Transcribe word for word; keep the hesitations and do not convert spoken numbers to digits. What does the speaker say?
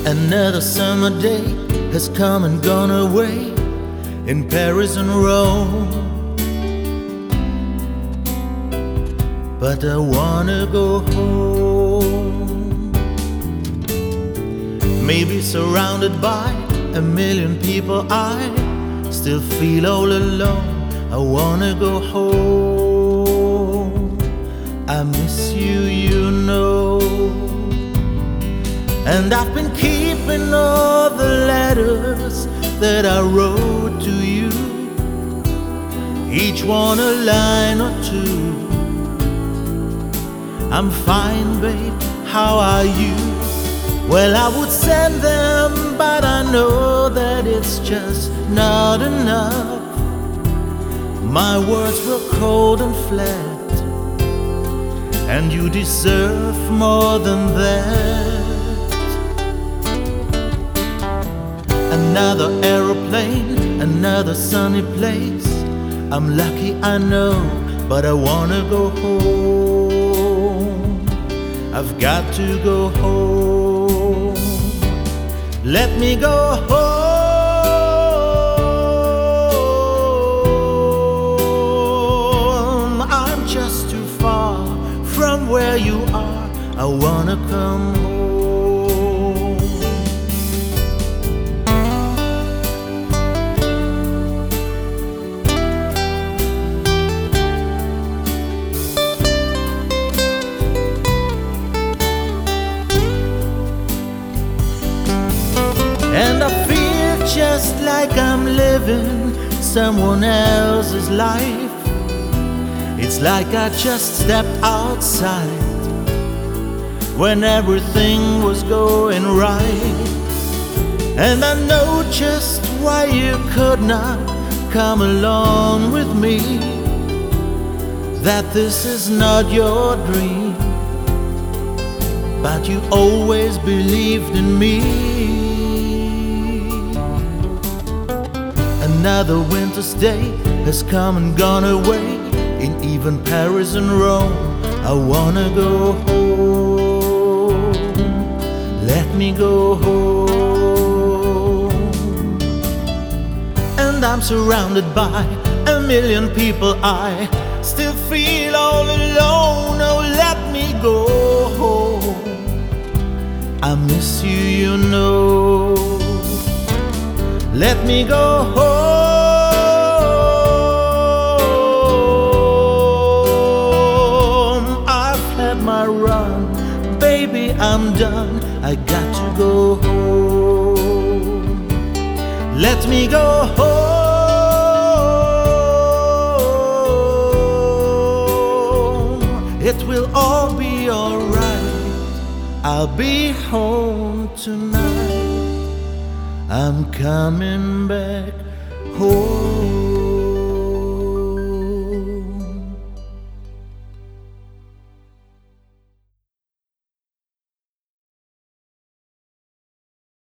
Another summer day has come and gone away in Paris and Rome. But I wanna go home. Maybe surrounded by a million people, I still feel all alone. I wanna go home. I miss you, you know. And I've been keeping all the letters that I wrote to you, each one a line or two. I'm fine, babe, how are you? Well, I would send them, but I know that it's just not enough. My words were cold and flat, and you deserve more than that. Another aeroplane, another sunny place. I'm lucky, I know, but I wanna go home. I've got to go home. Let me go home. I'm just too far from where you are. I wanna come home. And I feel just like I'm living someone else's life. It's like I just stepped outside when everything was going right. And I know just why you could not come along with me, that this is not your dream, but you always believed in me. Another winter's day has come and gone away in even Paris and Rome. I wanna go home. Let me go home. And I'm surrounded by a million people. I still feel all alone. Oh, let me go home. I miss you, you know. Let me go home. I've had my run, baby, I'm done. I got to go home. Let me go home. It will all be alright. I'll be home tonight. I'm coming back